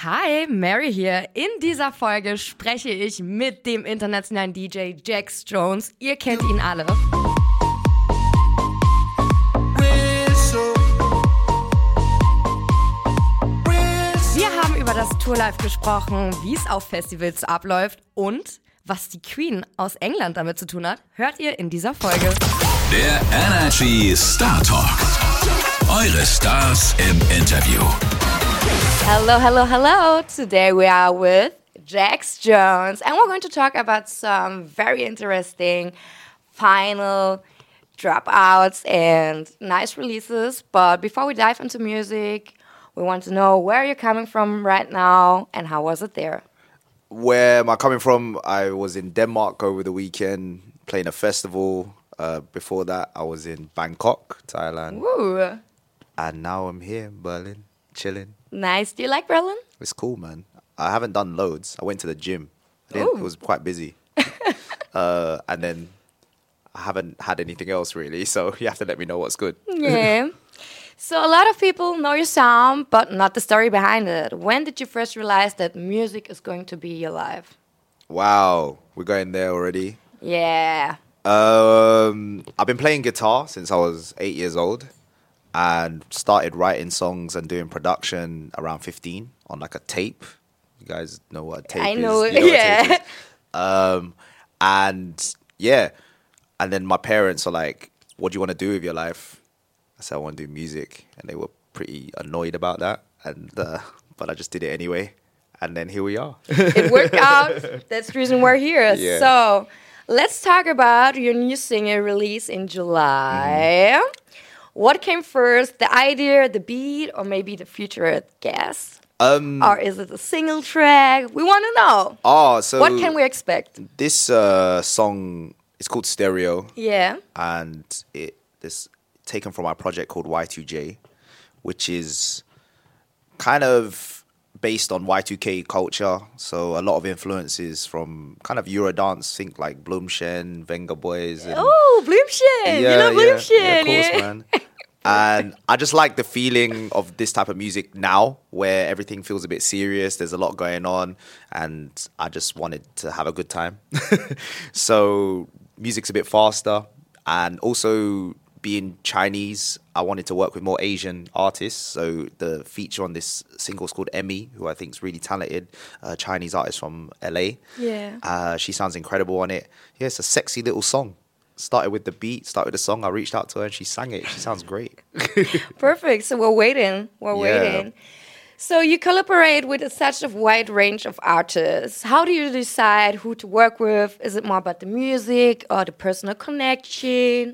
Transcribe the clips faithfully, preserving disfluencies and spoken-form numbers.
Hi, Mary hier. In dieser Folge spreche ich mit dem internationalen D J Jax Jones. Ihr kennt ihn alle. Wir haben über das Tourlife gesprochen, wie es auf Festivals abläuft und was die Queen aus England damit zu tun hat, hört ihr in dieser Folge. Der Energy Star Talk. Eure Stars im Interview. Hello, hello, hello. Today we are with Jax Jones and we're going to talk about some very interesting final dropouts and nice releases. But before we dive into music, we want to know where you're coming from right now and how was it there? Where am I coming from? I was in Denmark over the weekend playing a festival. Uh, before that, I was in Bangkok, Thailand. Ooh. And now I'm here in Berlin, chilling. Nice. Do you like Berlin? It's cool, man. I haven't done loads. I went to the gym. It, it was quite busy. uh, and then I haven't had anything else, really. So you have to let me know what's good. Yeah. So a lot of people know your sound, but not the story behind it. When did you first realize that music is going to be your life? Wow. We're going there already. Yeah. Um, I've been playing guitar since I was eight years old. And started writing songs and doing production around fifteen on like a tape. You guys know what a tape I is? know, You know yeah. what a tape is? Um, and yeah, and then my parents are like, "What do you want to do with your life?" I said, "I want to do music," and they were pretty annoyed about that. And uh, but I just did it anyway, and then here we are. It worked out. That's the reason we're here. Yeah. So let's talk about your new single release in July. Mm-hmm. What came first, the idea, the beat, or maybe the featured guest? Um, or is it a single track? We want to know. Oh, so what can we expect? This uh, song is called Stereo. Yeah. And it this taken from our project called Y two J, which is kind of based on Y two K culture. So a lot of influences from kind of Eurodance, think like Blumchen, Venga Boys. And oh, Blumchen! Yeah, you know Blumchen! Yeah, yeah, of course, yeah. man. And I just like the feeling of this type of music now, where everything feels a bit serious. There's a lot going on, and I just wanted to have a good time. So music's a bit faster, and also being Chinese, I wanted to work with more Asian artists. So the feature on this single is called Emmy, who I think is really talented, a Chinese artist from L A. Yeah. Uh, she sounds incredible on it. Yeah, it's a sexy little song. Started with the beat, started with the song. I reached out to her and she sang it. She sounds great. Perfect. So we're waiting. We're Yeah. waiting. So you collaborate with a such a wide range of artists. How do you decide who to work with? Is it more about the music or the personal connection?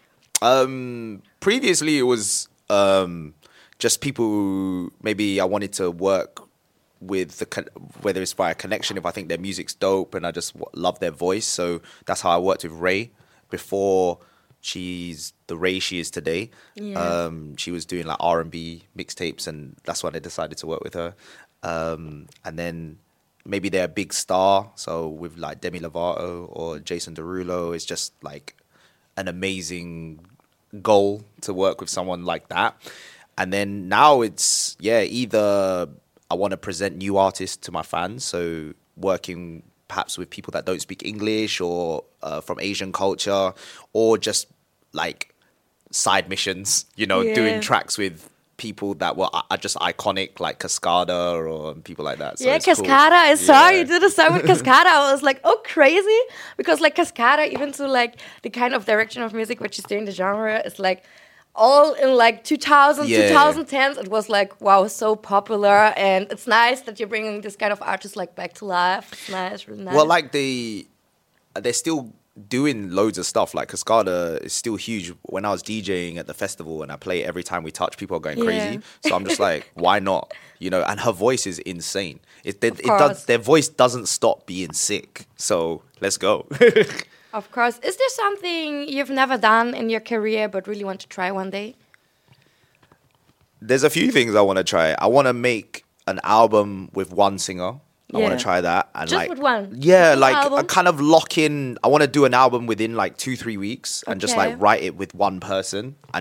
Um, previously, it was um, just people who maybe I wanted to work with, the con- whether it's by a connection, if I think their music's dope and I just w- love their voice. So that's how I worked with Ray before she's the Ray she is today. Yeah. Um, she was doing like R and B mixtapes, and that's when I decided to work with her. Um, and then maybe they're a big star. So with like Demi Lovato or Jason Derulo, it's just like an amazing goal to work with someone like that. And then now it's, yeah, either I want to present new artists to my fans, so working perhaps with people that don't speak English or uh, from Asian culture, or just like side missions, you know, Yeah. doing tracks with people that were are just iconic, like Cascada or people like that. So yeah, it's cool. Cascada. I saw Yeah. you did a song with Cascada. I was like, oh, crazy. Because like Cascada, even to like the kind of direction of music which is doing the genre is like all in like two thousand, Yeah. twenty tens. It was like, wow, so popular. And it's nice that you're bringing this kind of artists like back to life. It's nice, really nice. Well, like they, they're still doing loads of stuff. Like Cascada is still huge. When I was DJing at the festival and I play it every time we touch, people are going crazy. Yeah. So I'm just like, why not? You know, and her voice is insane. It, it, it course. does. Their voice doesn't stop being sick. So let's go. Of course. Is there something you've never done in your career but really want to try one day? There's a few things I want to try. I want to make an album with one singer. I Yeah. want to try that. And Just like, with one? Yeah, Just one like album? a kind of lock in. I want to do an album within like two, three weeks and just Okay. like write it with one person and just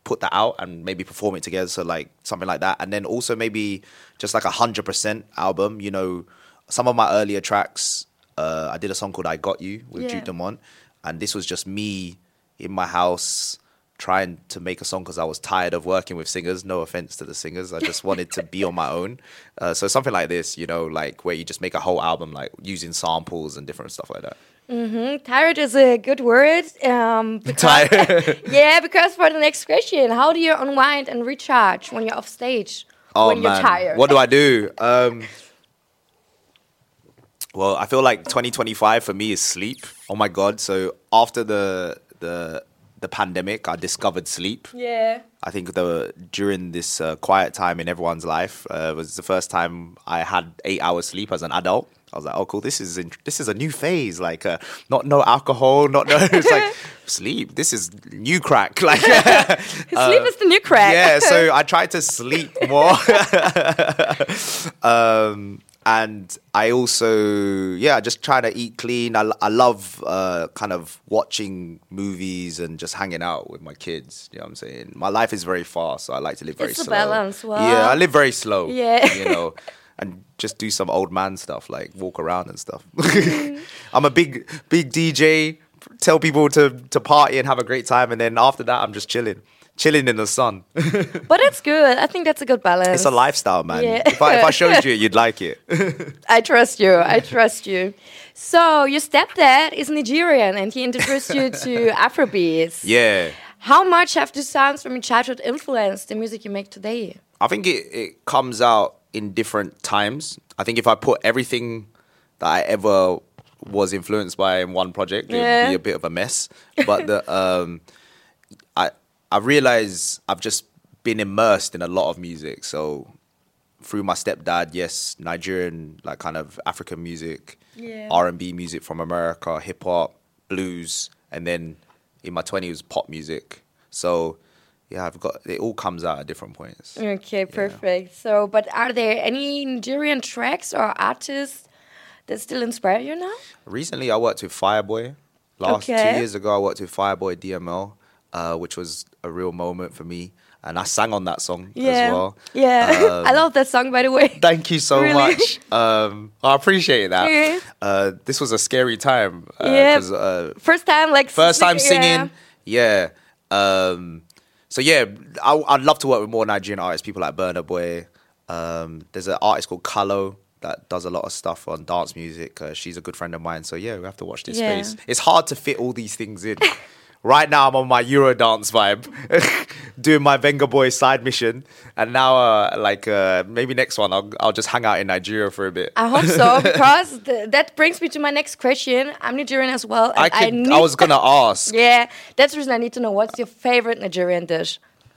put that out and maybe perform it together. So like something like that. And then also maybe just like a hundred percent album. You know, some of my earlier tracks, uh, I did a song called I Got You with Yeah. Duke Dumont. And this was just me in my house trying to make a song because I was tired of working with singers. No offense to the singers. I just wanted to be on my own. Uh, so something like this, you know, like where you just make a whole album, like using samples and different stuff like that. Mm-hmm. Tired is a good word. Um, because, Tired. yeah, because for the next question, how do you unwind and recharge when you're off stage? Oh, when you're man. tired? What do I do? Um, well, I feel like twenty twenty-five for me is sleep. Oh my God. So after the the the pandemic, I discovered sleep. Yeah. I think the during this uh, quiet time in everyone's life uh, was the first time I had eight hours sleep as an adult. I was like, oh, cool. This is in, this is a new phase. Like, uh, not no alcohol, not no. It's like sleep. This is new crack. Like, Sleep is the new crack. yeah. So I tried to sleep more. um, and I also, yeah, just try to eat clean. I, I love uh, kind of watching movies and just hanging out with my kids. You know what I'm saying? My life is very fast, so I like to live very It's a slow. balance, wow. Yeah, I live very slow. Yeah. You know, and just do some old man stuff, like walk around and stuff. I'm a big, big D J, tell people to, to party and have a great time. And then after that, I'm just chilling. Chilling in the sun. But that's good. I think that's a good balance. It's a lifestyle, man. Yeah. If I if I showed you it, you'd like it. I trust you. I trust you. So your stepdad is Nigerian and he introduced you to Afrobeats. Yeah. How much have the sounds from your childhood influenced the music you make today? I think it, it comes out in different times. I think if I put everything that I ever was influenced by in one project, it Yeah. would be a bit of a mess. But the um, I I realize I've just been immersed in a lot of music. So through my stepdad, yes, Nigerian, like kind of African music, Yeah. R and B music from America, hip hop, blues, and then in my twenties, pop music. So yeah, I've got it all comes out at different points. Okay, perfect. So, but are there any Nigerian tracks or artists that still inspire you now? Recently, I worked with Fireboy. Last Okay. two years ago, I worked with Fireboy D M L, uh, which was a real moment for me. And I sang on that song Yeah. as well. Yeah. Um, I love that song, by the way. Thank you so Really? much. Um, I appreciate that. Yeah. Uh, this was a scary time. Uh, Yeah. 'cause, uh, First time, like first time singing, singing. Yeah. Um, so yeah, I, I'd love to work with more Nigerian artists, people like Burna Boy. Um, there's an artist called Kalo that does a lot of stuff on dance music. Uh, she's a good friend of mine. So yeah, we have to watch this Yeah. space. It's hard to fit all these things in. Right now, I'm on my Eurodance vibe, doing my Venga Boy side mission, and now, uh, like uh, maybe next one, I'll I'll just hang out in Nigeria for a bit. I hope so, because th- that brings me to my next question. I'm Nigerian as well. and I could. I, need- was gonna ask. Yeah, that's the reason I need to know. What's your favorite Nigerian dish?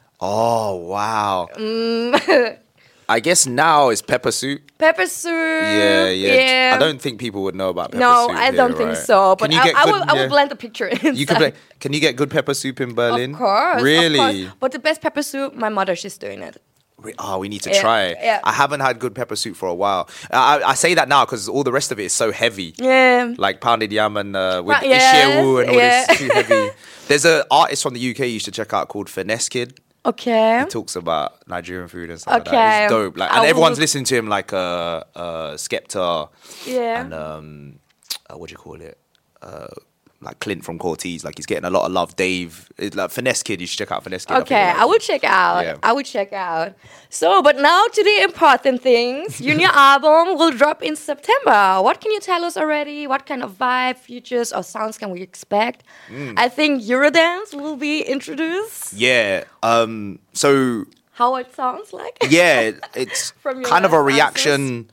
Oh wow! Mm. I guess now it's pepper soup. Pepper soup. Yeah, yeah, yeah. I don't think people would know about pepper No, soup. I here, don't think right? so. But Can you I, get I good- will. I will yeah. blend the picture in. You can play, Can you get good pepper soup in Berlin? Of course, Really? Of course. But the best pepper soup, my mother, she's doing it. We- Oh, we need to Yeah, try it. yeah. I haven't had good pepper soup for a while. I, I say that now because all the rest of it is so heavy. Yeah. Like pounded yam and uh, with Right, yes, ishewu and all yeah. this too heavy. There's an artist from the U K you should check out called Finesse Kid. Okay. He talks about Nigerian food and stuff like Okay. that. It's dope. Like, I and will everyone's look- listening to him like uh, uh, Skepta Yeah. and um, uh, what do you call it? Uh, like Clint from Cortez. Like he's getting a lot of love. Dave, it's like Finesse Kid. You should check out Finesse Kid. Okay, think I you'll will check out. Yeah. I will check out. So, but now to the important things. Your new album will drop in September. What can you tell us already? What kind of vibe, features, or sounds can we expect? Mm. I think Eurodance will be introduced. Yeah. Um, so How it sounds like? yeah, it's From your kind of a last reaction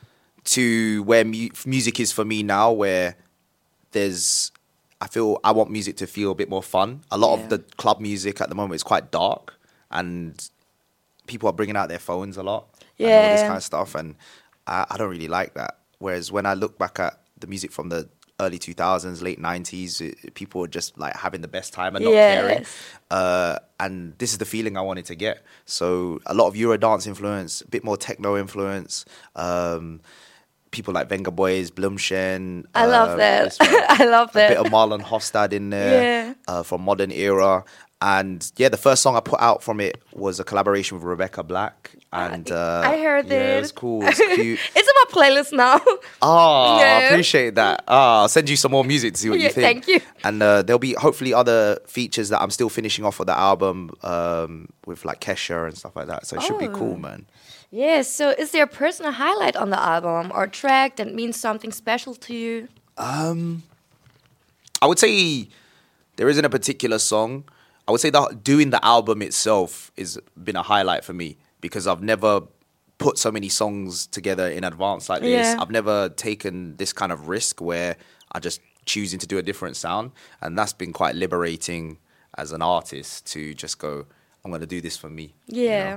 to where mu- music is for me now, where there's, I feel I want music to feel a bit more fun. A lot Yeah. of the club music at the moment is quite dark, and people are bringing out their phones a lot, and all this Yeah. kind of stuff, and I, I don't really like that. Whereas when I look back at the music from the early two thousands, late nineties, it, people were just like having the best time and not caring. Yes. Uh, and this is the feeling I wanted to get. So a lot of Eurodance influence, a bit more techno influence. Um, people like Venga Boys, Blumchen. I love uh, that. this one, I love a bit that. of Marlon Hofstad in there Yeah. uh, from Modern Era. And yeah, the first song I put out from it was a collaboration with Rebecca Black. And uh, I heard yeah, it. it was cool. It's cute. It's on my playlist now. Oh, Yeah. I appreciate that. Oh, I'll send you some more music to see what Yeah, you think. thank you. And uh, there'll be hopefully other features that I'm still finishing off of the album um, with like Kesha and stuff like that. So it should be Oh. cool, man. Yeah, so is there a personal highlight on the album or track that means something special to you? I would say there isn't a particular song. I would say that doing the album itself has been a highlight for me because I've never put so many songs together in advance like this. Yeah. I've never taken this kind of risk where I just choosing to do a different sound. And that's been quite liberating as an artist to just go, I'm going to do this for me. you Yeah. know?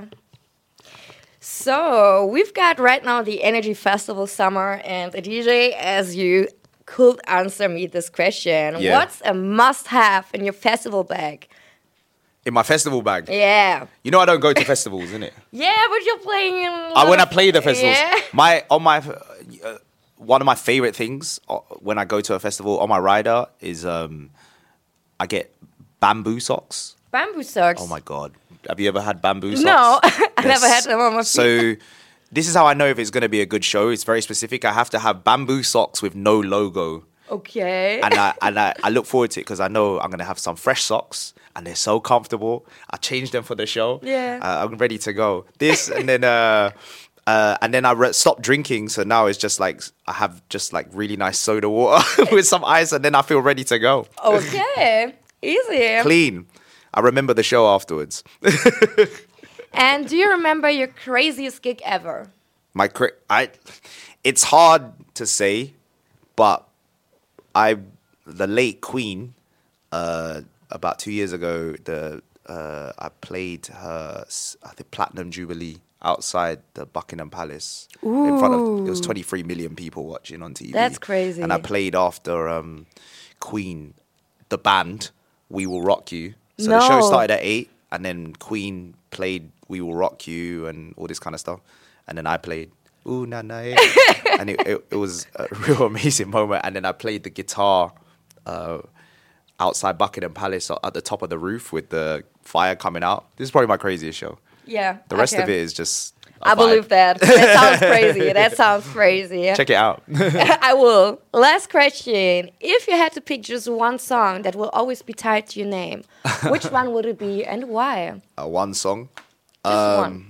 So we've got right now the Energy Festival Summer, and the D J, as you could answer me this question, Yeah. what's a must-have in your festival bag? In my festival bag. Yeah. You know I don't go to festivals, innit? Yeah, but you're playing in... a Uh, lot when I of- play the festivals, Yeah. my on my uh, one of my favorite things uh, when I go to a festival on my rider is um, I get bamboo socks. Bamboo socks. Oh my god, have you ever had bamboo socks? No, I They're never had s- them on my feet. So this is how I know if it's going to be a good show. It's very specific. I have to have bamboo socks with no logo. Okay. And I and I, I look forward to it because I know I'm gonna have some fresh socks and they're so comfortable. I changed them for the show. Yeah. uh, I'm ready to go. This and then uh, uh, and then I re- stopped drinking, so now it's just like I have just like really nice soda water with some ice, and then I feel ready to go. Okay. Easy. Clean. I remember the show afterwards. And do you remember your craziest gig ever? My cra- I, it's hard to say, but I the late Queen, uh, about two years ago, the uh, I played her s- I think Platinum Jubilee outside the Buckingham Palace in front of it was twenty-three million people watching on T V. That's crazy. And I played after um, Queen, the band We Will Rock You. So the show No. started at eight, and then Queen played We Will Rock You and all this kind of stuff, and then I played Ooh Na Na, eh. and it, it it was a real amazing moment. And then I played the guitar uh, outside Buckingham Palace at the top of the roof with the fire coming out. This is probably my craziest show. Yeah. The rest okay. of it is just a I vibe. believe that. That sounds crazy. That sounds crazy. Check it out. I will. Last question. If you had to pick just one song that will always be tied to your name, which one would it be and why? uh, one song. Just one.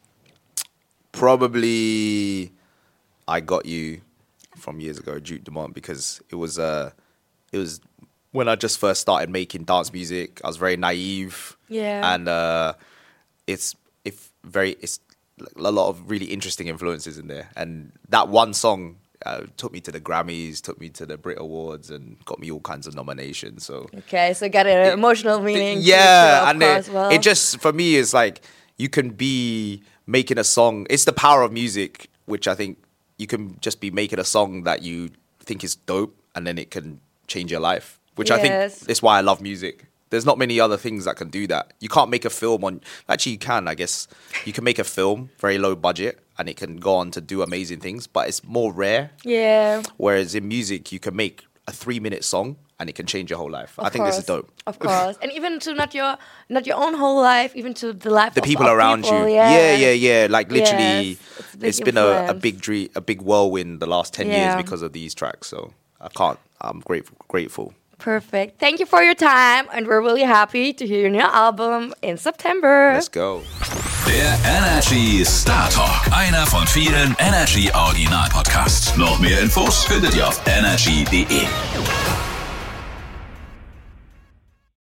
Probably I Got You from years ago, Duke Dumont, because it was uh it was when I just first started making dance music. I was very naive. Yeah. And uh it's if very it's a lot of really interesting influences in there. And that one song uh, took me to the Grammys, took me to the Brit Awards, and got me all kinds of nominations. So Okay, so it got an emotional meaning. to it too, yeah, of and it, course, well. it just for me is like you can be making a song. It's the power of music, which I think you can just be making a song that you think is dope, and then it can change your life. Which I Yes. think is why I love music. There's not many other things that can do that. You can't make a film on. Actually, you can. I guess you can make a film very low budget, and it can go on to do amazing things. But it's more rare. Yeah. Whereas in music, you can make a three-minute song, and it can change your whole life. Of I think this is course, dope. Of course, and even to not your not your own whole life, even to the life The of people of around people, you, Yeah, yeah, yeah, yeah. Like literally, Yes, it's a big it's been a, a influence. big dream, a big whirlwind the last ten Yeah. years because of these tracks. So I can't. I'm grateful. Grateful. Perfect. Thank you for your time, and we're really happy to hear your new album in September. Let's go. Der Energy Star Talk. Einer von vielen Energy Original Podcasts. Noch mehr Infos findet ihr auf energy punkt de.